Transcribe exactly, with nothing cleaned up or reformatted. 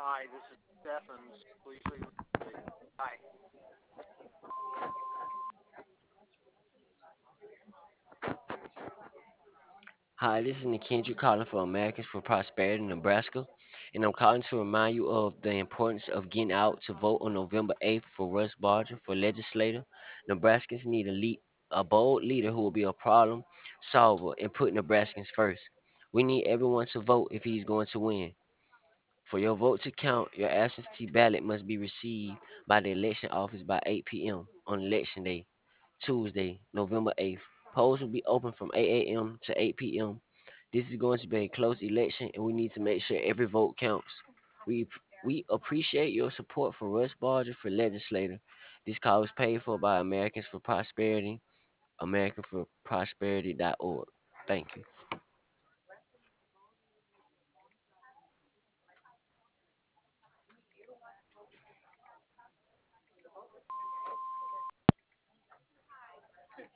Hi, this is Stephens. Please leave a message. Bye. Hi, this is Nikendra calling for Americans for Prosperity, Nebraska, and I'm calling to remind you of the importance of getting out to vote on November eighth for Russ Barger for legislator. Nebraskans need a lead, a bold leader who will be a problem solver and put Nebraskans first. We need everyone to vote if he's going to win. For your vote to count, your absentee ballot must be received by the election office by eight p m on election day, Tuesday, November eighth. Polls will be open from eight a m to eight p m. This is going to be a close election, and we need to make sure every vote counts. We we appreciate your support for Russ Barger for legislator. This call was paid for by Americans for Prosperity, American for Prosperity dot org. Thank you.